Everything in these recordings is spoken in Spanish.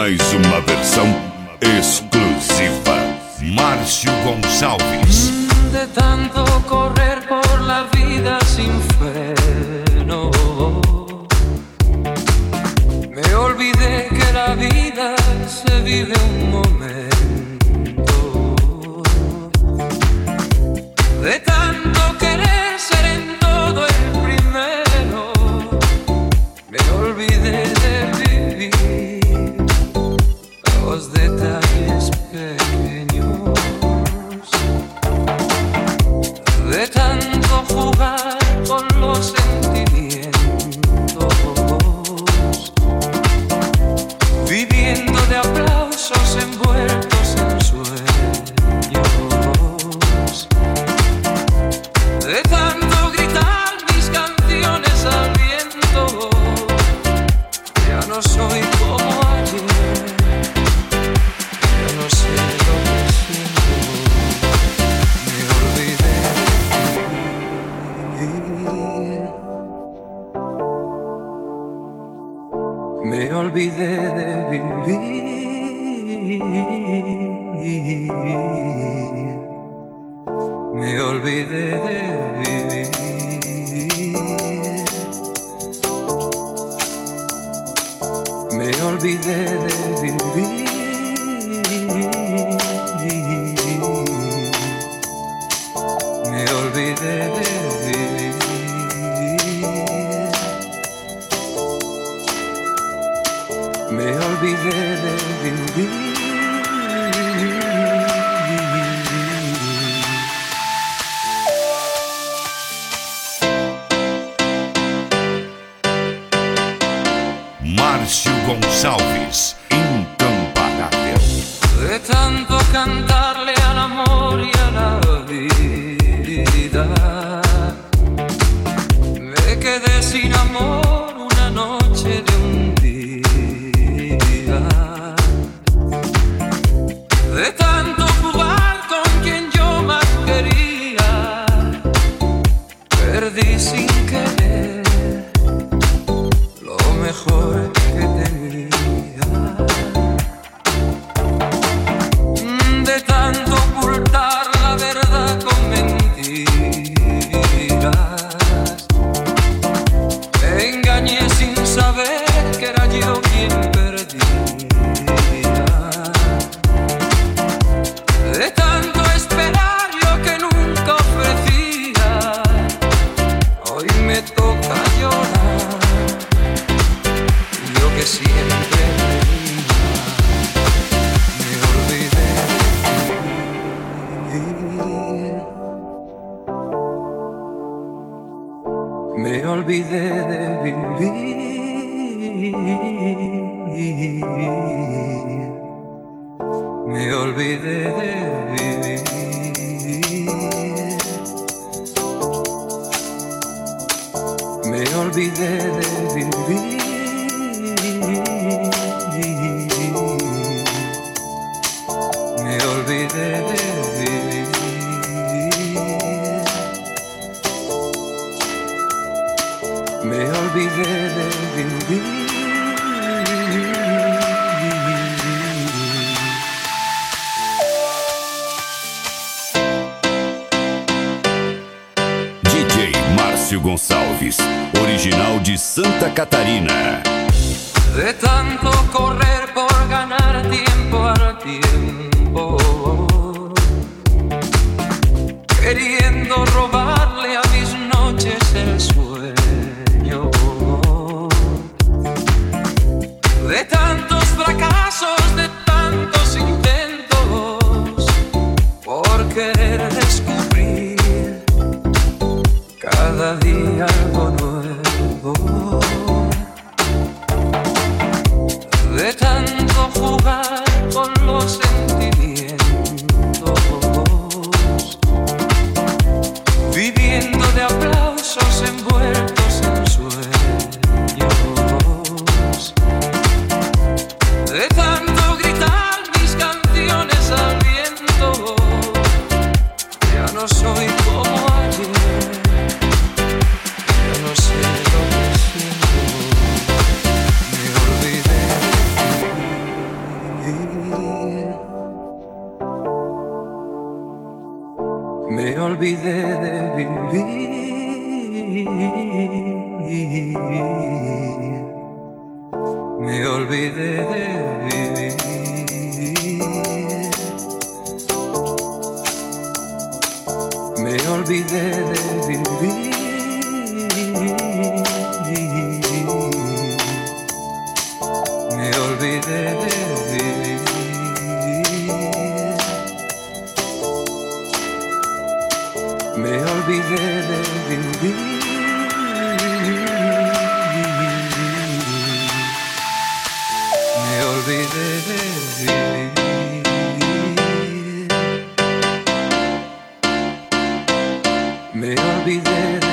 mais uma versão exclusiva. Márcio Gonçalves. De tanto correr por la vida sin freno, me olvidé que la vida se vive un momento. De tanto querer ser en todo el primero, me olvidé de vivir los detalles pequeños. De tanto jugar con los sentimientos, viviendo de aplausos envueltos en sueños. De tanto gritar mis canciones al viento, ya no soy como ayer, ya no sé lo que siento. Me olvidé de vivir, me olvidé de vivir, me olvidé de vivir, me olvidé de vivir, me olvidé de vivir, me olvidé de vivir. Márcio Gonçalves, incomparável. De tanto cantarle al amor y a la vida, me quedé sin amor una noche de un día. De tanto jugar con quien yo más quería, perdí sin querer lo mejor que tenía. De tanto ocultar la verdad con mentiras, me engañé sin saber que era yo quien perdía. De tanto esperar yo que nunca ofrecía, hoy me toca llorar. Yo que siempre reía, me olvidé de vivir, me olvidé de vivir, me olvidé de vivir. Me olvidé de vivir, me olvidé de vivir. DJ Márcio Gonçalves, original de Santa Catarina. De tanto correr por ganar tiempo al tiempo, queriendo robarle a mis noches el sueño. De tantos fracasos, de tantos intentos, por querer descubrir cada día algo nuevo. De olvidé de vivir. Me olvidé de vivir. Me olvidé de vivir. Me olvidé de vivir. Me olvidé de vivir. Me olvidé de vivir. Me olvidé de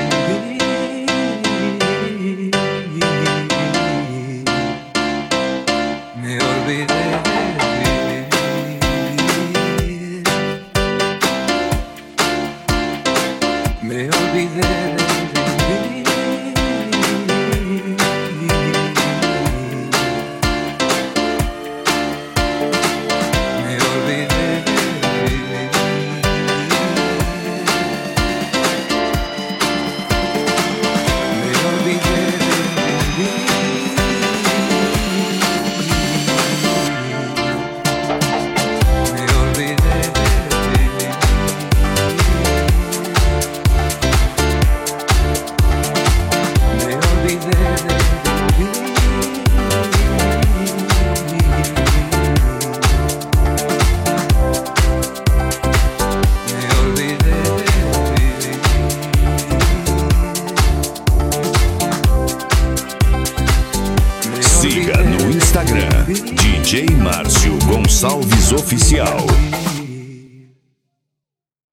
vivir. Me olvidé de vivir. Me olvidé de vivir. Me olvidé de vivir. Me olvidé de vivir. Me olvidé de vivir. Me olvidé de vivir. Me olvidé de vivir. Siga no Instagram DJ Márcio Gonçalves Oficial.